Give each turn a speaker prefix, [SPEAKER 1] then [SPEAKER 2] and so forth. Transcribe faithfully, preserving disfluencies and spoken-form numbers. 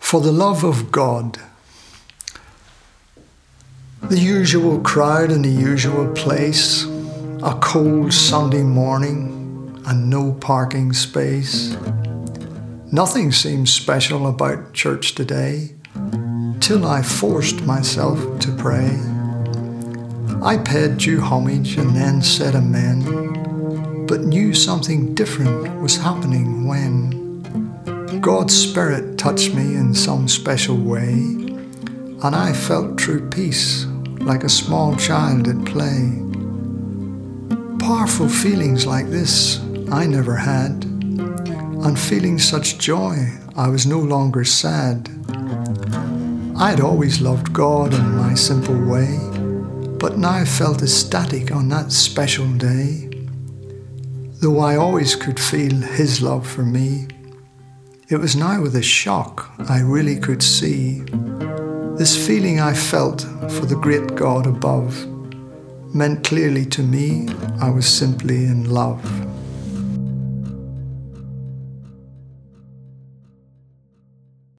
[SPEAKER 1] For the love of God. The usual crowd in the usual place, a cold Sunday morning and no parking space. Nothing seemed special about church today, till I forced myself to pray. I paid due homage and then said amen, but knew something different was happening when God's Spirit touched me in some special way, and I felt true peace like a small child at play. Powerful feelings like this I never had, and feeling such joy I was no longer sad. I'd always loved God in my simple way, but now felt ecstatic on that special day. Though I always could feel His love for me, it was now with a shock I really could see this feeling I felt for the great God above meant clearly to me I was simply in love.